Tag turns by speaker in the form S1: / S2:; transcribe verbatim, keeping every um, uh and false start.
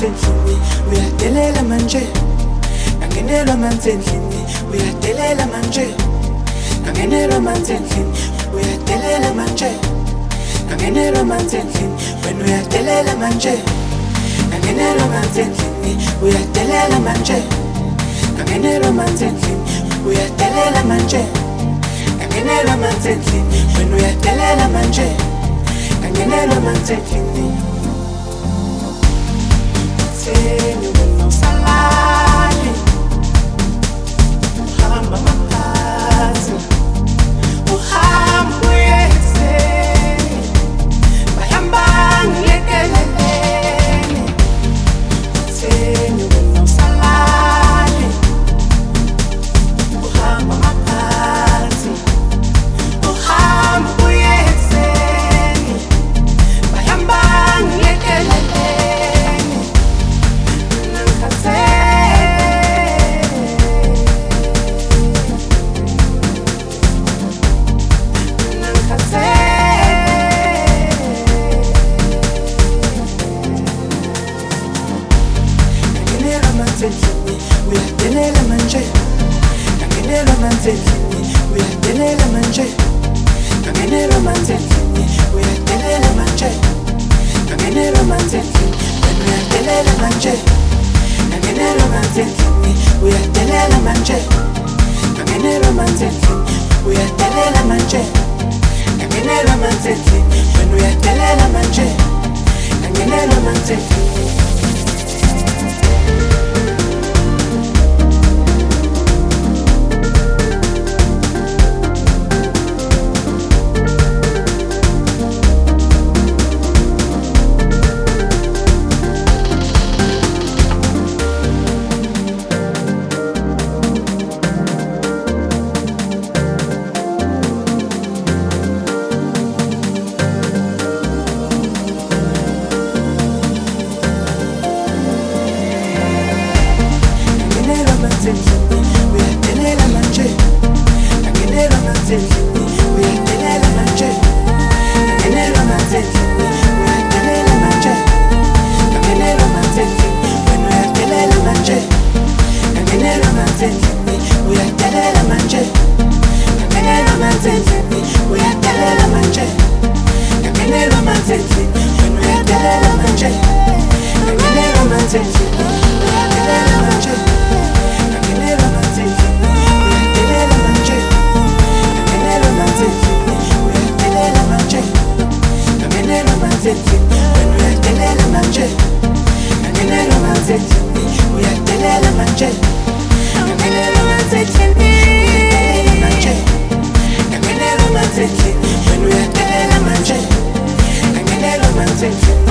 S1: endlini uyadelela manje ngangenelwa manzi endlini uyadelela manje ngangenelwa manzi endlini uyadelela manje ngangenelwa manzi endlini wena uyadelela manje ngangenelwa manzi endlini uyadelela manje ngangenelwa manzi endlini uyadelela manje ngangenelwa manzi endlini wena uyadelela manje ngangenelwa manzi endlini Seni wena usalali uhamba maphakathi uhamba uyeseni bahamba ngilekeleleni Seni wena usalali uhamba maphakathi uhamba uyeseni bahamba ngilekeleleni uyadelela manje ngangenelwa manzi endlini uyadelela manje ngangenelwa manzi endlini uyadelela manje ngangenelwa manzi endlini wena uyadelela manje ngangenelwa manzi endlini uyadelela manje ngangenelwa manzi endlini uyadelela manje ngangenelwa manzi endlini wena uyadelela manje ngangenelwa manzi endlini uyadelela manje ngangenelwa manzi endlini uyadelela manje ngangenelwa manzi endlini uyadelela manje ngangenelwa manzi endlini wena uyadelela manje ngangenelwa manzi endlini uyadelela manje ngangenelwa manzi endlini uyadelela manje ngangenelwa manzi endlini wena uyadelela manje ngangenelwa manzi endlini uyadelela manje ngangenelwa manzi endlini uyadelela manje ngangenelwa manzi endlini uyadelela manje ngangenelwa manzi endlini wena uyadelela manje ngangenelwa manzi endlini uyadelela manje ngangenelwa manzi endlini uyadelela manje ngangenelwa manzi endlini wena uyadelela manje ngangenelwa manzi endlini